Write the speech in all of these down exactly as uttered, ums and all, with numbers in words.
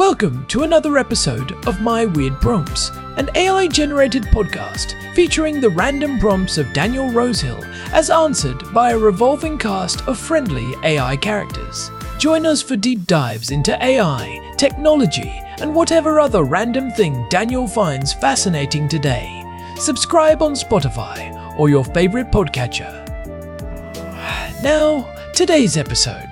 Welcome to another episode of My Weird Prompts, an A I-generated podcast featuring the random prompts of Daniel Rosehill as answered by a revolving cast of friendly A I characters. Join us for deep dives into A I, technology, and whatever other random thing Daniel finds fascinating today. Subscribe on Spotify or your favorite podcatcher. Now, today's episode.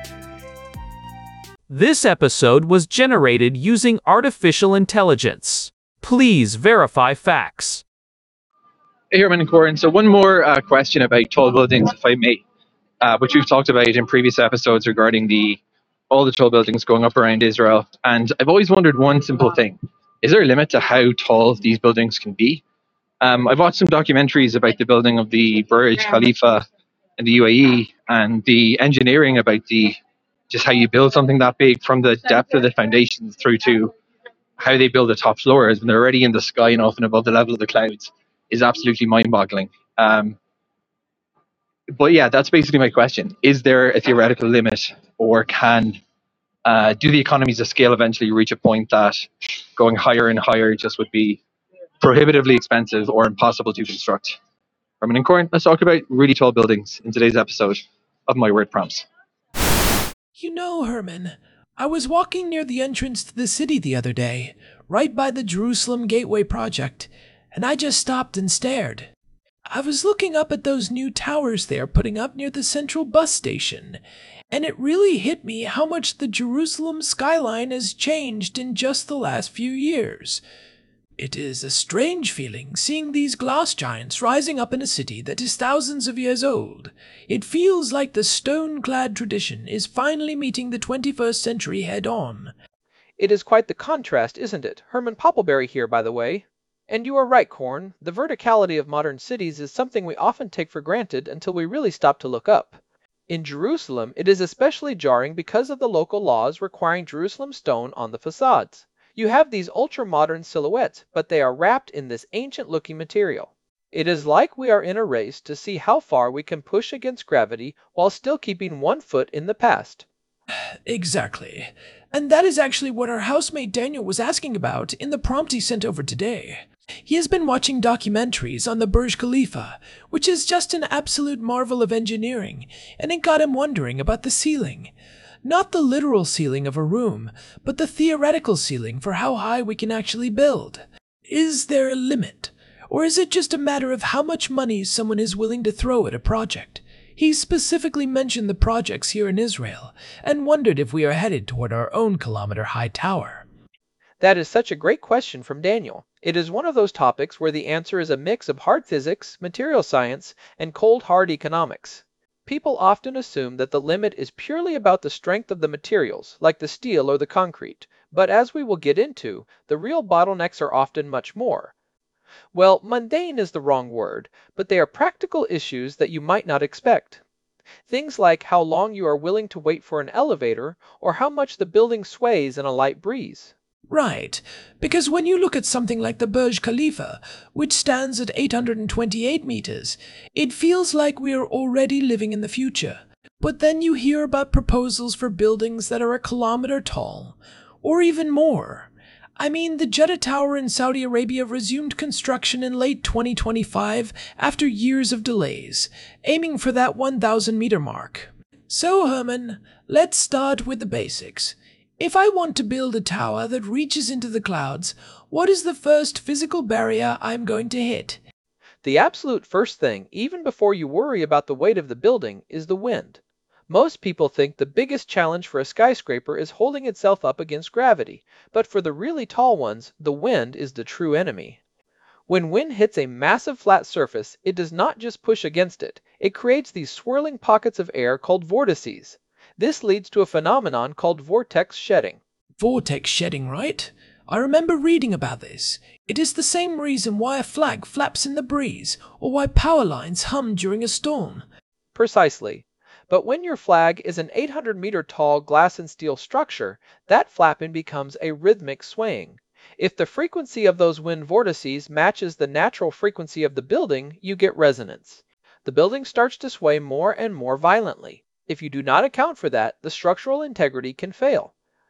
This episode was generated using artificial intelligence. Please verify facts. Hey, Herman and Corin. So one more uh, question about tall buildings, if I may, uh, which we've talked about in previous episodes regarding the all the tall buildings going up around Israel. And I've always wondered one simple thing. Is there a limit to how tall these buildings can be? Um, I've watched some documentaries about the building of the Burj Khalifa in the U A E and the engineering about the just how you build something that big, from the depth of the foundations through to how they build the top floors when they're already in the sky and often above the level of the clouds, is absolutely mind-boggling. Um, but yeah, that's basically my question. Is there a theoretical limit, or can uh, do the economies of scale eventually reach a point that going higher and higher just would be prohibitively expensive or impossible to construct? Herman and Corin, let's talk about really tall buildings in today's episode of My Word Prompts. You know, Herman, I was walking near the entrance to the city the other day, right by the Jerusalem Gateway project, and I just stopped and stared. I was looking up at those new towers they're putting up near the central bus station, and it really hit me how much the Jerusalem skyline has changed in just the last few years. It is a strange feeling seeing these glass giants rising up in a city that is thousands of years old. It feels like the stone-clad tradition is finally meeting the twenty-first century head-on. It is quite the contrast, isn't it? Herman Poppleberry here, by the way. And you are right, Corn. The verticality of modern cities is something we often take for granted until we really stop to look up. In Jerusalem, it is especially jarring because of the local laws requiring Jerusalem stone on the facades. You have these ultra-modern silhouettes, but they are wrapped in this ancient-looking material. It is like we are in a race to see how far we can push against gravity while still keeping one foot in the past. Exactly. And that is actually what our housemate Daniel was asking about in the prompt he sent over today. He has been watching documentaries on the Burj Khalifa, which is just an absolute marvel of engineering, and it got him wondering about the ceiling. Not the literal ceiling of a room, but the theoretical ceiling for how high we can actually build. Is there a limit? Or is it just a matter of how much money someone is willing to throw at a project? He specifically mentioned the projects here in Israel, and wondered if we are headed toward our own kilometer-high tower. That is such a great question from Daniel. It is one of those topics where the answer is a mix of hard physics, material science, and cold hard economics. People often assume that the limit is purely about the strength of the materials, like the steel or the concrete, but as we will get into, the real bottlenecks are often much more. Well, mundane is the wrong word, but they are practical issues that you might not expect. Things like how long you are willing to wait for an elevator, or how much the building sways in a light breeze. Right, because when you look at something like the Burj Khalifa, which stands at eight hundred twenty-eight meters, it feels like we are already living in the future. But then you hear about proposals for buildings that are a kilometer tall, or even more. I mean, the Jeddah Tower in Saudi Arabia resumed construction in late twenty twenty-five after years of delays, aiming for that one thousand meter mark. So, Herman, let's start with the basics. If I want to build a tower that reaches into the clouds, what is the first physical barrier I'm going to hit? The absolute first thing, even before you worry about the weight of the building, is the wind. Most people think the biggest challenge for a skyscraper is holding itself up against gravity, but for the really tall ones, the wind is the true enemy. When wind hits a massive flat surface, it does not just push against it, it creates these swirling pockets of air called vortices. This leads to a phenomenon called vortex shedding. Vortex shedding, right? I remember reading about this. It is the same reason why a flag flaps in the breeze, or why power lines hum during a storm. Precisely. But when your flag is an eight hundred meter tall glass and steel structure, that flapping becomes a rhythmic swaying. If the frequency of those wind vortices matches the natural frequency of the building, you get resonance. The building starts to sway more and more violently. If you do not account for that, the structural integrity can fail.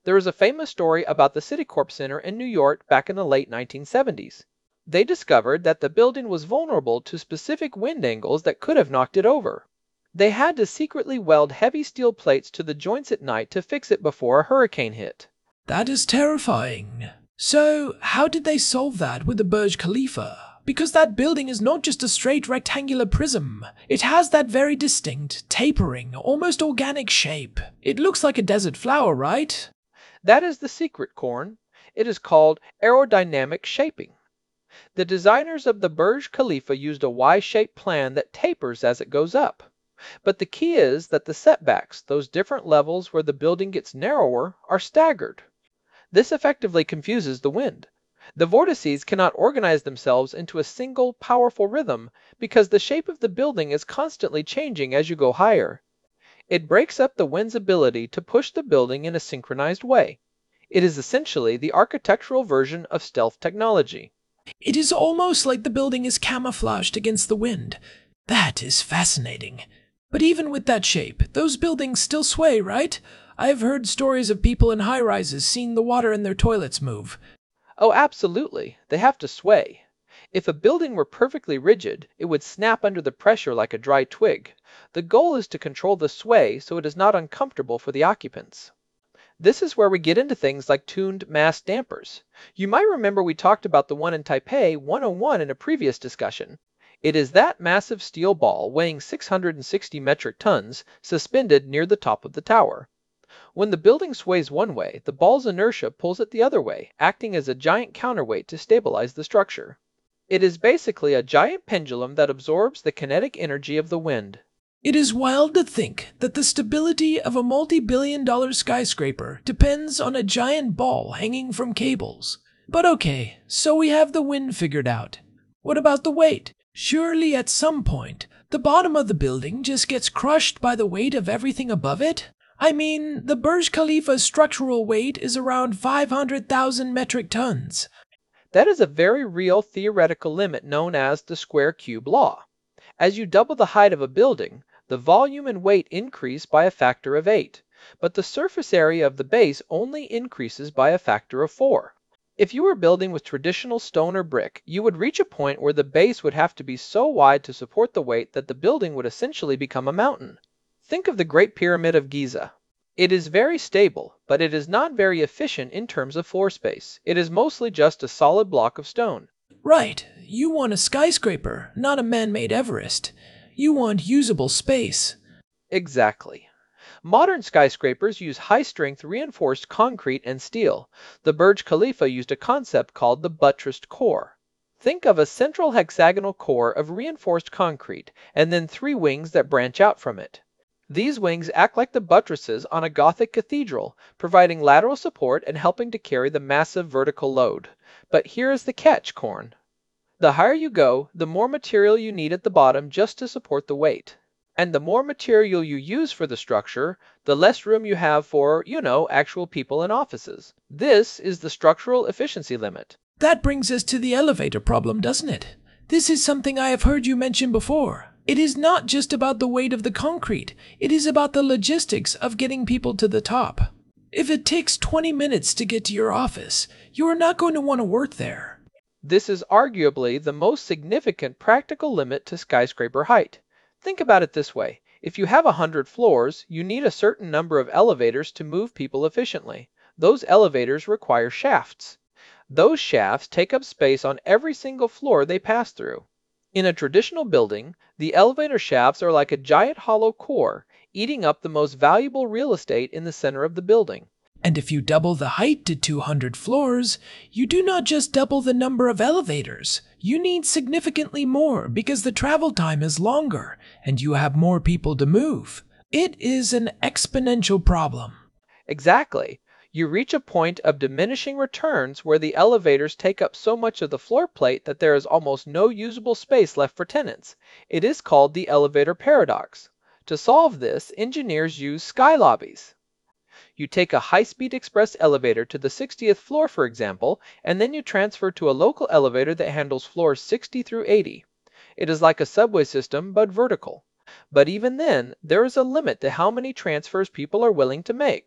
There is a famous story about the Citicorp Center in New York back in the late nineteen seventies. They discovered that the building was vulnerable to specific wind angles that could have knocked it over. They had to secretly weld heavy steel plates to the joints at night to fix it before a hurricane hit. That is terrifying. So, how did they solve that with the Burj Khalifa? Because that building is not just a straight rectangular prism. It has that very distinct, tapering, almost organic shape. It looks like a desert flower, right? That is the secret, Corn. It is called aerodynamic shaping. The designers of the Burj Khalifa used a Y-shaped plan that tapers as it goes up. But the key is that the setbacks, those different levels where the building gets narrower, are staggered. This effectively confuses the wind. The vortices cannot organize themselves into a single, powerful rhythm because the shape of the building is constantly changing as you go higher. It breaks up the wind's ability to push the building in a synchronized way. It is essentially the architectural version of stealth technology. It is almost like the building is camouflaged against the wind. That is fascinating. But even with that shape, those buildings still sway, right? I've heard stories of people in high-rises seeing the water in their toilets move. Oh, absolutely. They have to sway. If a building were perfectly rigid, it would snap under the pressure like a dry twig. The goal is to control the sway so it is not uncomfortable for the occupants. This is where we get into things like tuned mass dampers. You might remember we talked about the one in Taipei one oh one in a previous discussion. It is that massive steel ball weighing six hundred sixty metric tons suspended near the top of the tower. When the building sways one way, the ball's inertia pulls it the other way, acting as a giant counterweight to stabilize the structure. It is basically a giant pendulum that absorbs the kinetic energy of the wind. It is wild to think that the stability of a multi-billion dollar skyscraper depends on a giant ball hanging from cables. But okay, so we have the wind figured out. What about the weight? Surely at some point, the bottom of the building just gets crushed by the weight of everything above it? I mean, the Burj Khalifa's structural weight is around five hundred thousand metric tons. That is a very real theoretical limit known as the square cube law. As you double the height of a building, the volume and weight increase by a factor of eight, but the surface area of the base only increases by a factor of four. If you were building with traditional stone or brick, you would reach a point where the base would have to be so wide to support the weight that the building would essentially become a mountain. Think of the Great Pyramid of Giza. It is very stable, but it is not very efficient in terms of floor space. It is mostly just a solid block of stone. Right, you want a skyscraper, not a man-made Everest. You want usable space. Exactly. Modern skyscrapers use high-strength reinforced concrete and steel. The Burj Khalifa used a concept called the buttressed core. Think of a central hexagonal core of reinforced concrete and then three wings that branch out from it. These wings act like the buttresses on a Gothic cathedral, providing lateral support and helping to carry the massive vertical load. But here is the catch, Corn. The higher you go, the more material you need at the bottom just to support the weight. And the more material you use for the structure, the less room you have for, you know, actual people and offices. This is the structural efficiency limit. That brings us to the elevator problem, doesn't it? This is something I have heard you mention before. It is not just about the weight of the concrete. It is about the logistics of getting people to the top. If it takes twenty minutes to get to your office, you are not going to want to work there. This is arguably the most significant practical limit to skyscraper height. Think about it this way. If you have one hundred floors, you need a certain number of elevators to move people efficiently. Those elevators require shafts. Those shafts take up space on every single floor they pass through. In a traditional building, the elevator shafts are like a giant hollow core, eating up the most valuable real estate in the center of the building. And if you double the height to two hundred floors, you do not just double the number of elevators. You need significantly more because the travel time is longer and you have more people to move. It is an exponential problem. Exactly. You reach a point of diminishing returns where the elevators take up so much of the floor plate that there is almost no usable space left for tenants. It is called the elevator paradox. To solve this, engineers use sky lobbies. You take a high-speed express elevator to the sixtieth floor, for example, and then you transfer to a local elevator that handles floors sixty through eighty. It is like a subway system, but vertical. But even then, there is a limit to how many transfers people are willing to make.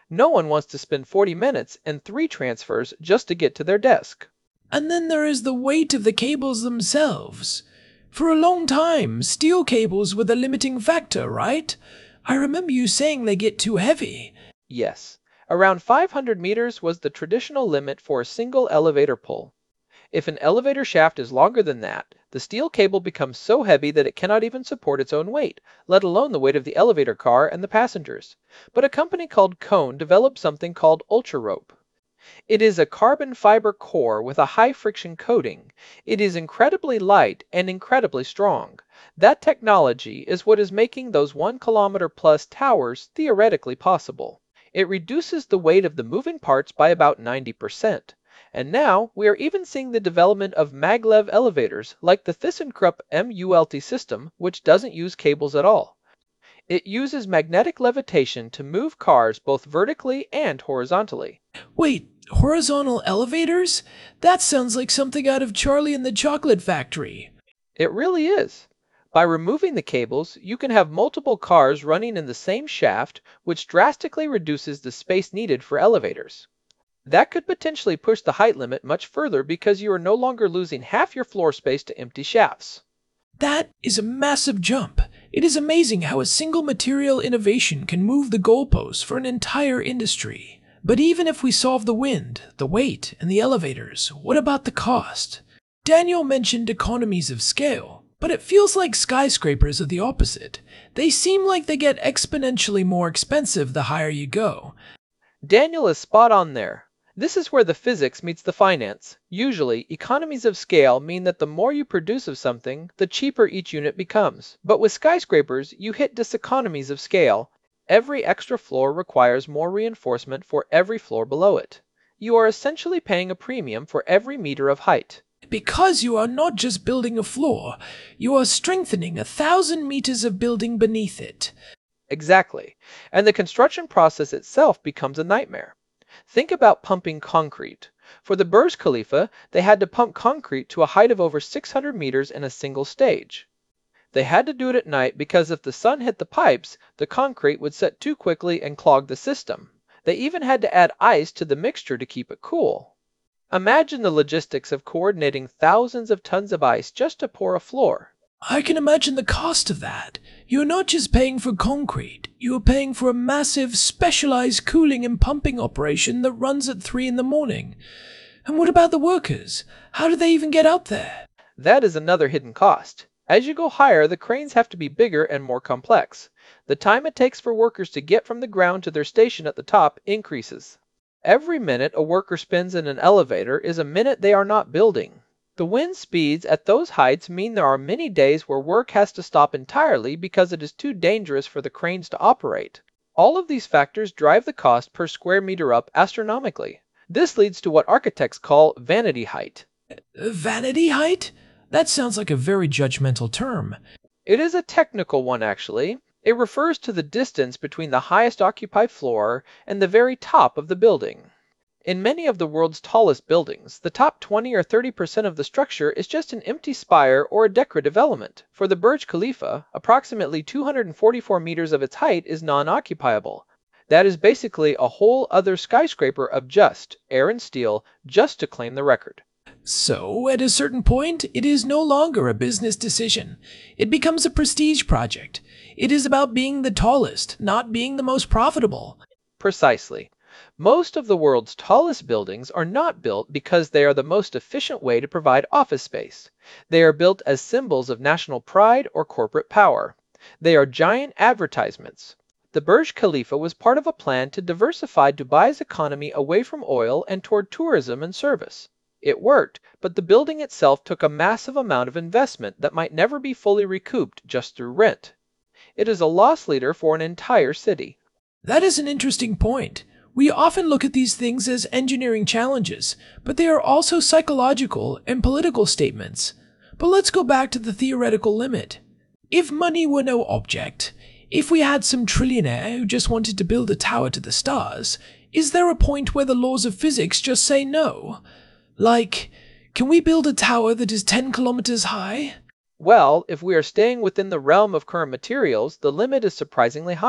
No one wants to spend forty minutes and three transfers just to get to their desk. And then there is the weight of the cables themselves. For a long time, steel cables were the limiting factor, right? I remember you saying they get too heavy. Yes, around five hundred meters was the traditional limit for a single elevator pull. If an elevator shaft is longer than that, the steel cable becomes so heavy that it cannot even support its own weight, let alone the weight of the elevator car and the passengers. But a company called Cone developed something called UltraRope. It is a carbon fiber core with a high friction coating. It is incredibly light and incredibly strong. That technology is what is making those one kilometer plus towers theoretically possible. It reduces the weight of the moving parts by about ninety percent. And now we are even seeing the development of maglev elevators like the ThyssenKrupp MULT system, which doesn't use cables at all. It uses magnetic levitation to move cars both vertically and horizontally. Wait, horizontal elevators? That sounds like something out of Charlie and the Chocolate Factory. It really is. By removing the cables, you can have multiple cars running in the same shaft, which drastically reduces the space needed for elevators. That could potentially push the height limit much further because you are no longer losing half your floor space to empty shafts. That is a massive jump. It is amazing how a single material innovation can move the goalposts for an entire industry. But even if we solve the wind, the weight, and the elevators, what about the cost? Daniel mentioned economies of scale, but it feels like skyscrapers are the opposite. They seem like they get exponentially more expensive the higher you go. Daniel is spot on there. This is where the physics meets the finance. Usually, economies of scale mean that the more you produce of something, the cheaper each unit becomes. But with skyscrapers, you hit diseconomies of scale. Every extra floor requires more reinforcement for every floor below it. You are essentially paying a premium for every meter of height. Because you are not just building a floor, you are strengthening a thousand meters of building beneath it. Exactly. And the construction process itself becomes a nightmare. Think about pumping concrete. For the Burj Khalifa, they had to pump concrete to a height of over six hundred meters in a single stage. They had to do it at night because if the sun hit the pipes, the concrete would set too quickly and clog the system. They even had to add ice to the mixture to keep it cool. Imagine the logistics of coordinating thousands of tons of ice just to pour a floor. I can imagine the cost of that. You're not just paying for concrete, you are paying for a massive, specialized cooling and pumping operation that runs at three in the morning. And what about the workers? How do they even get up there? That is another hidden cost. As you go higher, the cranes have to be bigger and more complex. The time it takes for workers to get from the ground to their station at the top increases. Every minute a worker spends in an elevator is a minute they are not building. The wind speeds at those heights mean there are many days where work has to stop entirely because it is too dangerous for the cranes to operate. All of these factors drive the cost per square meter up astronomically. This leads to what architects call vanity height. Vanity height? That sounds like a very judgmental term. It is a technical one, actually. It refers to the distance between the highest occupied floor and the very top of the building. In many of the world's tallest buildings, the top twenty or thirty percent of the structure is just an empty spire or a decorative element. For the Burj Khalifa, approximately two hundred forty-four meters of its height is non-occupiable. That is basically a whole other skyscraper of just air and steel just to claim the record. So, at a certain point, it is no longer a business decision. It becomes a prestige project. It is about being the tallest, not being the most profitable. Precisely. Most of the world's tallest buildings are not built because they are the most efficient way to provide office space. They are built as symbols of national pride or corporate power. They are giant advertisements. The Burj Khalifa was part of a plan to diversify Dubai's economy away from oil and toward tourism and service. It worked, but the building itself took a massive amount of investment that might never be fully recouped just through rent. It is a loss leader for an entire city. That is an interesting point. We often look at these things as engineering challenges, but they are also psychological and political statements. But let's go back to the theoretical limit. If money were no object, if we had some trillionaire who just wanted to build a tower to the stars, is there a point where the laws of physics just say no? Like, can we build a tower that is ten kilometers high? Well, if we are staying within the realm of current materials, the limit is surprisingly high.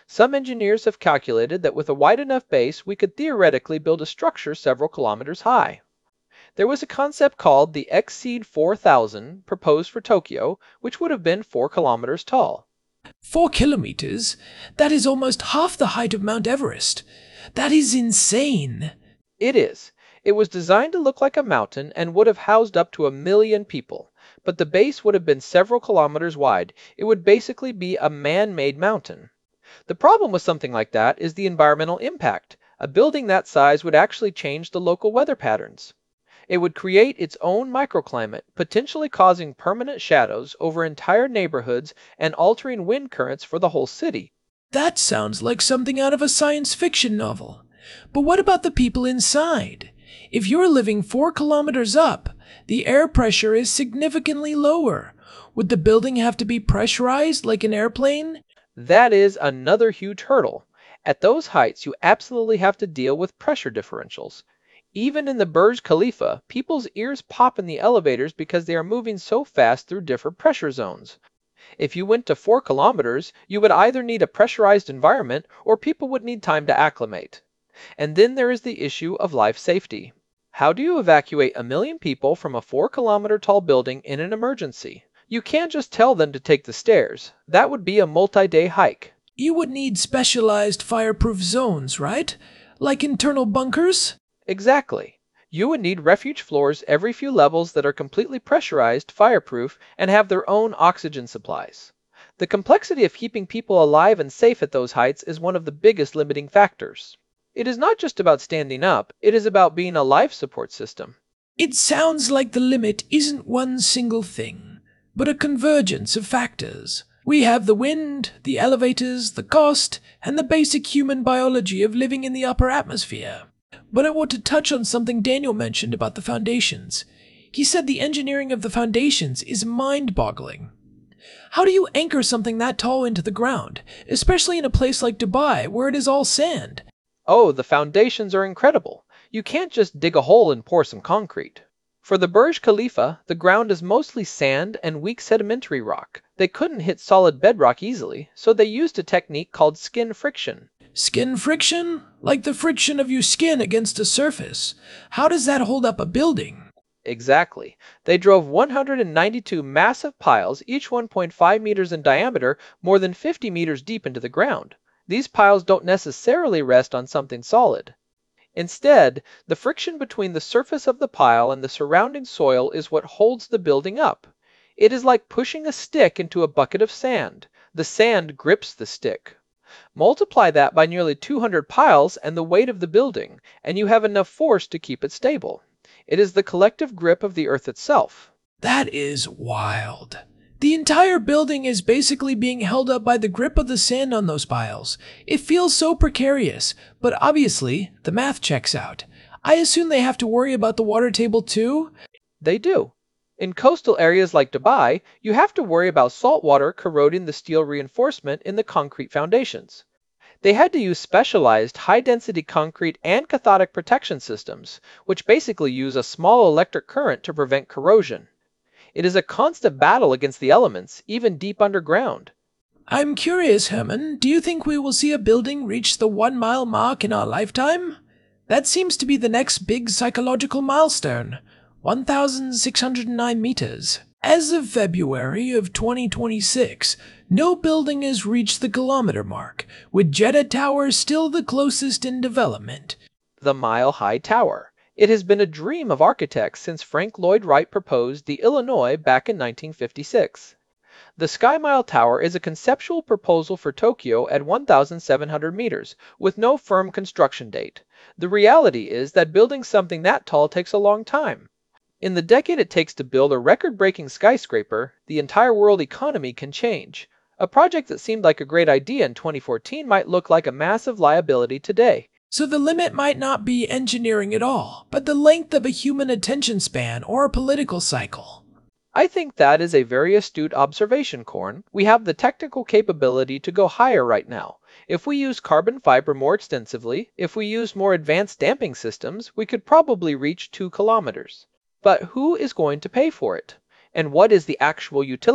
Some engineers have calculated that with a wide enough base, we could theoretically build a structure several kilometers high. There was a concept called the Exceed four thousand proposed for Tokyo, which would have been four kilometers tall. Four kilometers? That is almost half the height of Mount Everest. That is insane. It is. It was designed to look like a mountain and would have housed up to a million people, but the base would have been several kilometers wide. It would basically be a man-made mountain. The problem with something like that is the environmental impact. A building that size would actually change the local weather patterns. It would create its own microclimate, potentially causing permanent shadows over entire neighborhoods and altering wind currents for the whole city. That sounds like something out of a science fiction novel. But what about the people inside? If you're living four kilometers up, the air pressure is significantly lower. Would the building have to be pressurized like an airplane? That is another huge hurdle. At those heights, you absolutely have to deal with pressure differentials. Even in the Burj Khalifa, people's ears pop in the elevators because they are moving so fast through different pressure zones. If you went to four kilometers, you would either need a pressurized environment or people would need time to acclimate. And then there is the issue of life safety. How do you evacuate a million people from a four kilometer tall building in an emergency? You can't just tell them to take the stairs. That would be a multi-day hike. You would need specialized fireproof zones, right? Like internal bunkers? Exactly. You would need refuge floors every few levels that are completely pressurized, fireproof, and have their own oxygen supplies. The complexity of keeping people alive and safe at those heights is one of the biggest limiting factors. It is not just about standing up, it is about being a life support system. It sounds like the limit isn't one single thing, but a convergence of factors. We have the wind, the elevators, the cost, and the basic human biology of living in the upper atmosphere. But I want to touch on something Daniel mentioned about the foundations. He said the engineering of the foundations is mind-boggling. How do you anchor something that tall into the ground, especially in a place like Dubai where it is all sand? Oh, the foundations are incredible. You can't just dig a hole and pour some concrete. For the Burj Khalifa, the ground is mostly sand and weak sedimentary rock. They couldn't hit solid bedrock easily, so they used a technique called skin friction. Skin friction? Like the friction of your skin against a surface. How does that hold up a building? Exactly. They drove one hundred ninety-two massive piles, each one point five meters in diameter, more than fifty meters deep into the ground. These piles don't necessarily rest on something solid. Instead, the friction between the surface of the pile and the surrounding soil is what holds the building up. It is like pushing a stick into a bucket of sand. The sand grips the stick. Multiply that by nearly two hundred piles and the weight of the building, and you have enough force to keep it stable. It is the collective grip of the earth itself. That is wild. The entire building is basically being held up by the grip of the sand on those piles. It feels so precarious, but obviously, the math checks out. I assume they have to worry about the water table too? They do. In coastal areas like Dubai, you have to worry about salt water corroding the steel reinforcement in the concrete foundations. They had to use specialized high-density concrete and cathodic protection systems, which basically use a small electric current to prevent corrosion. It is a constant battle against the elements, even deep underground. I'm curious, Herman, do you think we will see a building reach the one-mile mark in our lifetime? That seems to be the next big psychological milestone, one thousand six hundred nine meters. As of February of twenty twenty-six, no building has reached the kilometer mark, with Jeddah Tower still the closest in development. The mile-high tower. It has been a dream of architects since Frank Lloyd Wright proposed the Illinois back in nineteen fifty-six. The Sky Mile Tower is a conceptual proposal for Tokyo at one thousand seven hundred meters, with no firm construction date. The reality is that building something that tall takes a long time. In the decade it takes to build a record-breaking skyscraper, the entire world economy can change. A project that seemed like a great idea in twenty fourteen might look like a massive liability today. So the limit might not be engineering at all, but the length of a human attention span or a political cycle. I think that is a very astute observation, Korn. We have the technical capability to go higher right now. If we use carbon fiber more extensively, if we use more advanced damping systems, we could probably reach two kilometers. But who is going to pay for it? And what is the actual utility?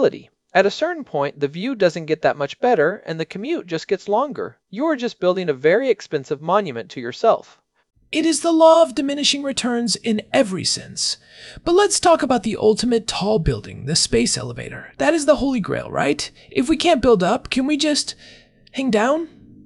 At a certain point, the view doesn't get that much better and the commute just gets longer. You are just building a very expensive monument to yourself. It is the law of diminishing returns in every sense. But let's talk about the ultimate tall building, the space elevator. That is the holy grail, right? If we can't build up, can we just hang down?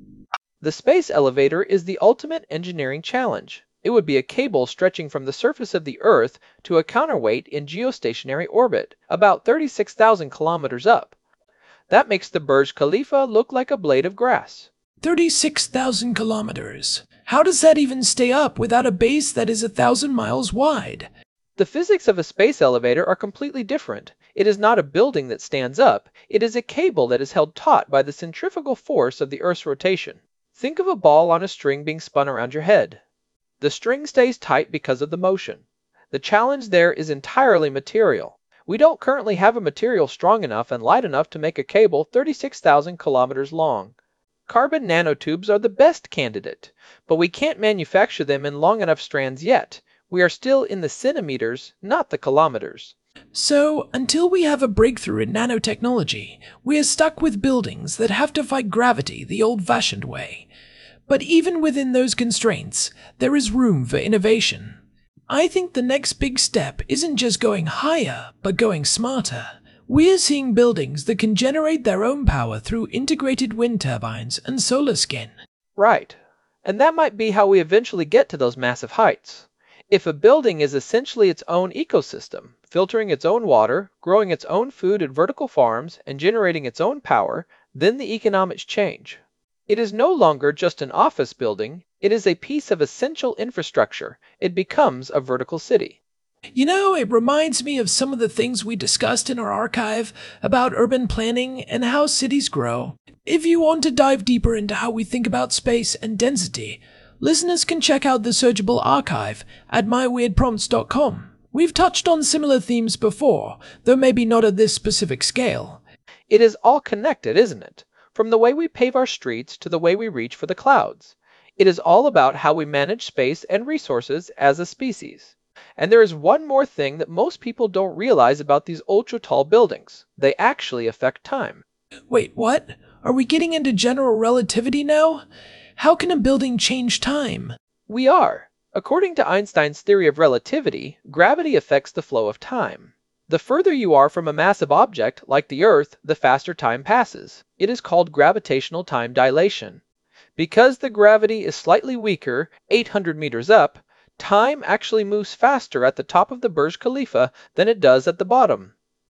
The space elevator is the ultimate engineering challenge. It would be a cable stretching from the surface of the Earth to a counterweight in geostationary orbit, about thirty-six thousand kilometers up. That makes the Burj Khalifa look like a blade of grass. thirty-six thousand kilometers. How does that even stay up without a base that is a thousand miles wide? The physics of a space elevator are completely different. It is not a building that stands up. It is a cable that is held taut by the centrifugal force of the Earth's rotation. Think of a ball on a string being spun around your head. The string stays tight because of the motion. The challenge there is entirely material. We don't currently have a material strong enough and light enough to make a cable thirty-six thousand kilometers long. Carbon nanotubes are the best candidate, but we can't manufacture them in long enough strands yet. We are still in the centimeters, not the kilometers. So, until we have a breakthrough in nanotechnology, we are stuck with buildings that have to fight gravity the old-fashioned way. But even within those constraints, there is room for innovation. I think the next big step isn't just going higher, but going smarter. We're seeing buildings that can generate their own power through integrated wind turbines and solar skin. Right. And that might be how we eventually get to those massive heights. If a building is essentially its own ecosystem, filtering its own water, growing its own food at vertical farms, and generating its own power, then the economics change. It is no longer just an office building, it is a piece of essential infrastructure. It becomes a vertical city. You know, it reminds me of some of the things we discussed in our archive about urban planning and how cities grow. If you want to dive deeper into how we think about space and density, listeners can check out the searchable archive at my weird prompts dot com. We've touched on similar themes before, though maybe not at this specific scale. It is all connected, isn't it? From the way we pave our streets to the way we reach for the clouds. It is all about how we manage space and resources as a species. And there is one more thing that most people don't realize about these ultra-tall buildings. They actually affect time. Wait, what? Are we getting into general relativity now? How can a building change time? We are. According to Einstein's theory of relativity, gravity affects the flow of time. The further you are from a massive object, like the Earth, the faster time passes. It is called gravitational time dilation. Because the gravity is slightly weaker, eight hundred meters up, time actually moves faster at the top of the Burj Khalifa than it does at the bottom.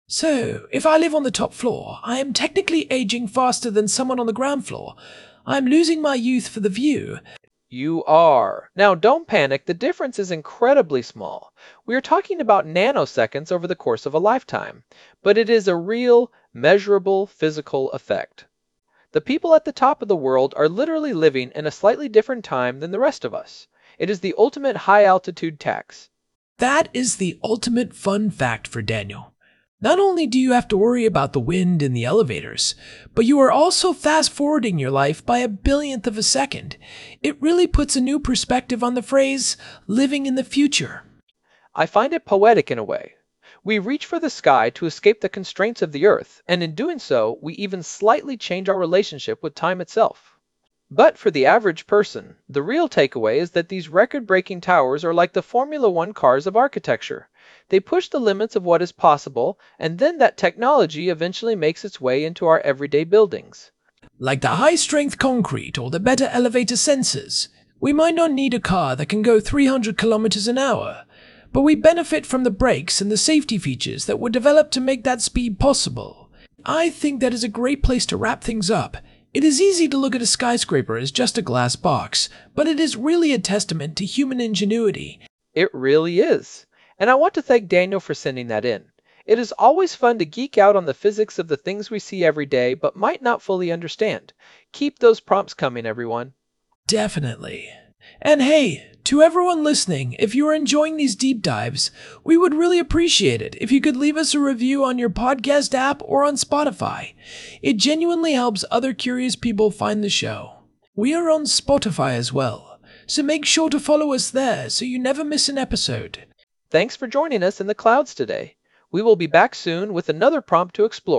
So, if I live on the top floor, I am technically aging faster than someone on the ground floor. I'm losing my youth for the view. You are. Now don't panic, the difference is incredibly small. We are talking about nanoseconds over the course of a lifetime, but it is a real, measurable physical effect. The people at the top of the world are literally living in a slightly different time than the rest of us. It is the ultimate high-altitude tax. That is the ultimate fun fact for Daniel. Not only do you have to worry about the wind in the elevators, but you are also fast-forwarding your life by a billionth of a second. It really puts a new perspective on the phrase, living in the future. I find it poetic in a way. We reach for the sky to escape the constraints of the Earth, and in doing so, we even slightly change our relationship with time itself. But for the average person, the real takeaway is that these record-breaking towers are like the Formula One cars of architecture. They push the limits of what is possible, and then that technology eventually makes its way into our everyday buildings. Like the high-strength concrete or the better elevator sensors, we might not need a car that can go three hundred kilometers an hour, but we benefit from the brakes and the safety features that were developed to make that speed possible. I think that is a great place to wrap things up. It is easy to look at a skyscraper as just a glass box, but it is really a testament to human ingenuity. It really is. And I want to thank Daniel for sending that in. It is always fun to geek out on the physics of the things we see every day but might not fully understand. Keep those prompts coming, everyone. Definitely. And hey, to everyone listening, if you are enjoying these deep dives, we would really appreciate it if you could leave us a review on your podcast app or on Spotify. It genuinely helps other curious people find the show. We are on Spotify as well, so make sure to follow us there so you never miss an episode. Thanks for joining us in the clouds today. We will be back soon with another prompt to explore.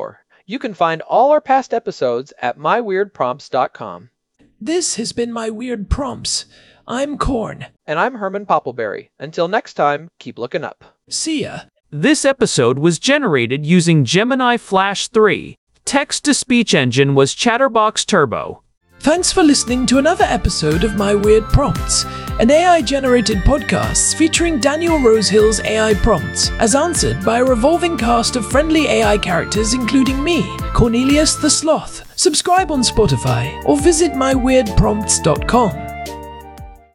You can find all our past episodes at my weird prompts dot com. This has been My Weird Prompts. I'm Corn. And I'm Herman Poppleberry. Until next time, keep looking up. See ya. This episode was generated using Gemini Flash three. Text-to-speech engine was Chatterbox Turbo. Thanks for listening to another episode of My Weird Prompts, an A I-generated podcast featuring Daniel Rosehill's A I prompts, as answered by a revolving cast of friendly A I characters including me, Cornelius the Sloth. Subscribe on Spotify or visit my weird prompts dot com.